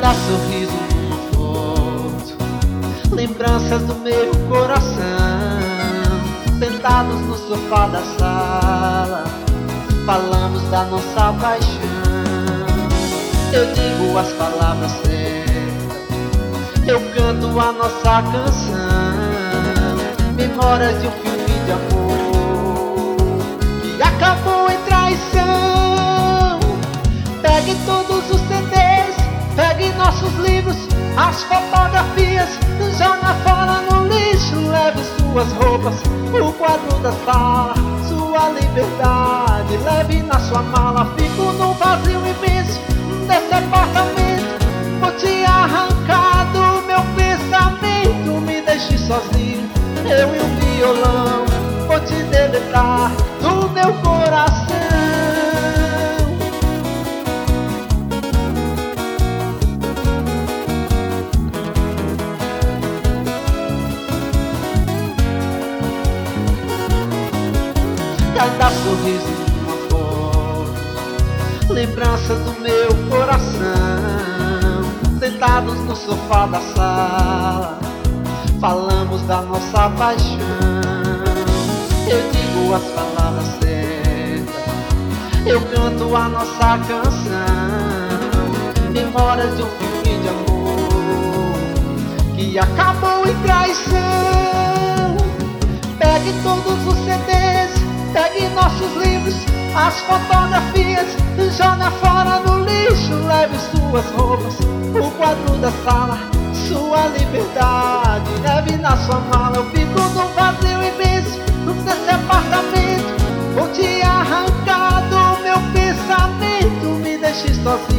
Cada sorriso numa foto, lembranças do meu coração. Sentados no sofá da sala, falamos da nossa paixão. Eu digo as palavras certas, eu canto a nossa canção. Memórias de um filme de amor que acabou em traição. Pegue todos os CDs, pegue nossos livros, as fotografias, joga fora no lixo. Leve suas roupas, o quadro da sala, sua liberdade, leve na sua mala. Fico num vazio imenso desse apartamento, vou te arrancar do meu pensamento. Me deixe sozinho, eu e o violão, vou te deletar do meu coração. Cada sorriso numa foto, lembranças do meu coração. Sentados no sofá da sala, falamos da nossa paixão. Eu digo as palavras certas, eu canto a nossa canção. Memórias de um filme de amor que acabou em traição. Pegue todos os CDs, pegue nossos livros, as fotografias, joga fora no lixo. Leve suas roupas, o quadro da sala, sua liberdade, leve na sua mala. Eu fico num vazio imenso nesse apartamento, vou te arrancar do meu pensamento. Me deixe sozinho,